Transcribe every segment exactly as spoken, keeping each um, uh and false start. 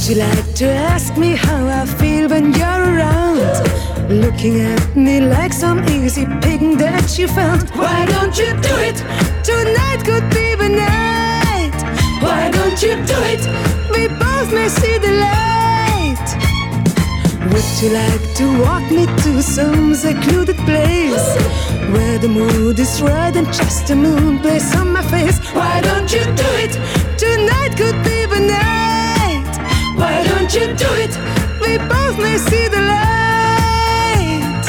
you like to ask me how I feel when you're around? Looking at me like some easy picking that you found. Why don't you do it? Tonight could be the night. Why don't you do it? We both may see the light. Would you like to walk me to some secluded place where the mood is right and just the moon plays on my face? Why don't you do it? Tonight could be the night. Why don't you do it? We both may see the light.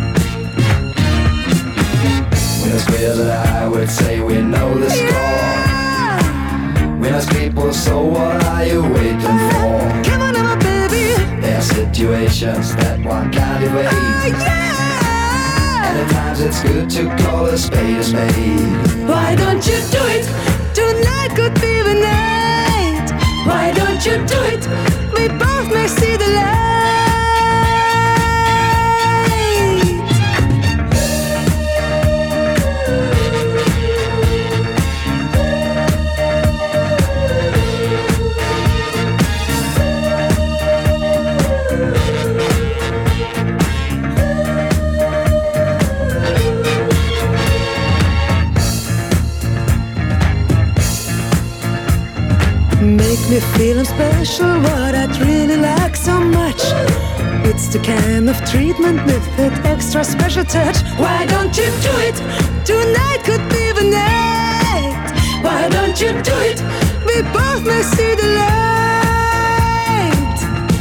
When it's clear that I would say we know the score. Yeah. When it's people, so what are you waiting for? Come on now, baby. There are situations that one can't evade. Oh, yeah. And at times it's good to call a spade a spade. Why don't you do it? Tonight could be the night. Why don't you do it? We both may see the light. Make me feel I'm special, what I'd really like so much. It's the kind of treatment with that extra special touch. Why don't you do it? Tonight could be the night. Why don't you do it? We both may see the light.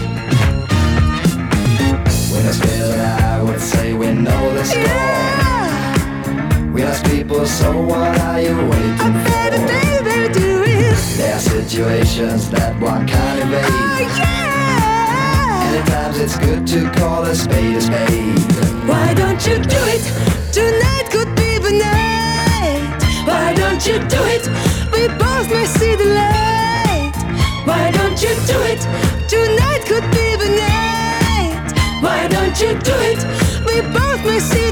When it's clear that I would say we know the score. Yeah. We ask people, so what are you waiting I better, for? baby, do it. There are situations that one can't evade. Oh, yeah. And at times it's good to call a spade a spade. Why don't you do it? Tonight could be the night. Why don't you do it? We both may see the light. Why don't you do it? Tonight could be the night. Why don't you do it? We both may see